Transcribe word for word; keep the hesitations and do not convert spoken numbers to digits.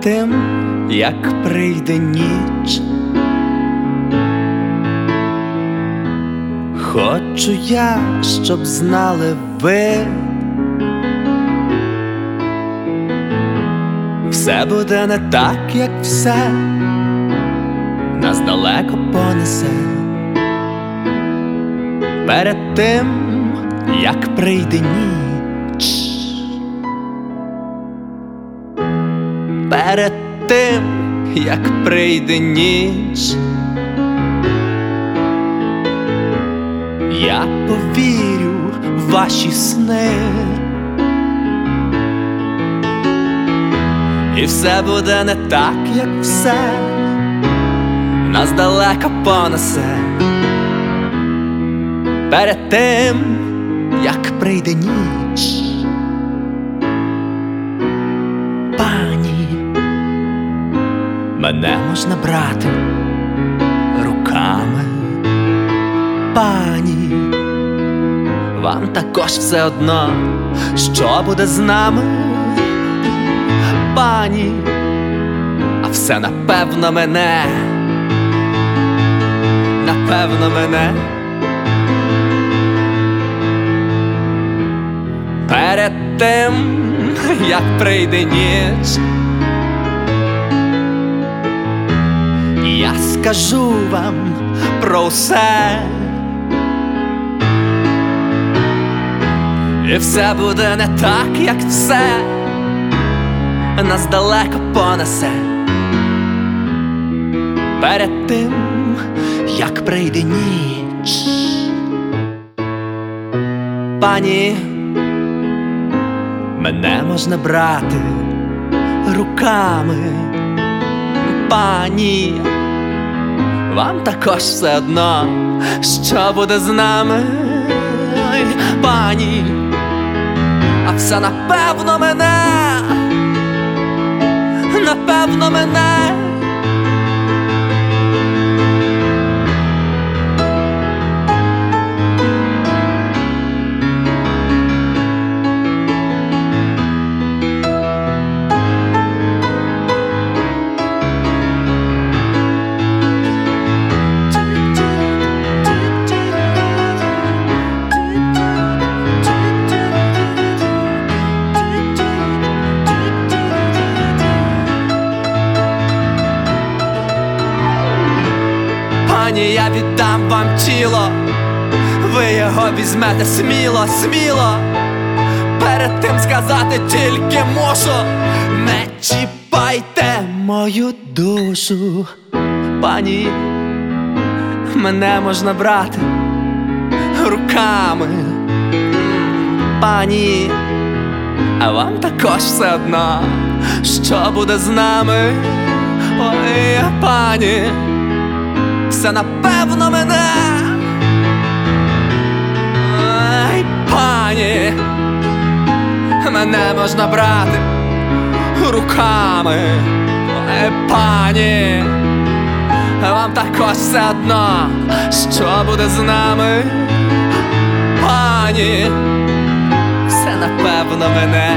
тим, як прийде ніч, хочу я, щоб знали ви, все буде не так, як все нас далеко понесе. Перед тим, як прийде ніч, перед тим, як прийде ніч, я повірю в ваші сни, і все буде не так, як все нас далеко понесе. Перед тим, як прийде ніч, пані, мене можна брати руками. Пані, вам також все одно, що буде з нами. Пані, а все напевно мене, напевно мене. Перед тим, як прийде ніч, я скажу вам про все, і все буде не так, як все нас далеко понесе. Перед тим, як прийде ніч, пані, мене можна брати руками. Пані, вам також все одно, що буде з нами. Ой, пані, а все напевно мене, напевно мене. Пані, я віддам вам тіло, ви його візьмете сміло, сміло. Перед тим сказати тільки мушу: не чіпайте мою душу. Пані, мене можна брати руками. Пані, а вам також все одно, що буде з нами. Ой, пані, все напевно мене. Ай, пані, мене можна брати руками. Ой, пані, вам також все одно, що буде з нами. Пані, все напевно мене.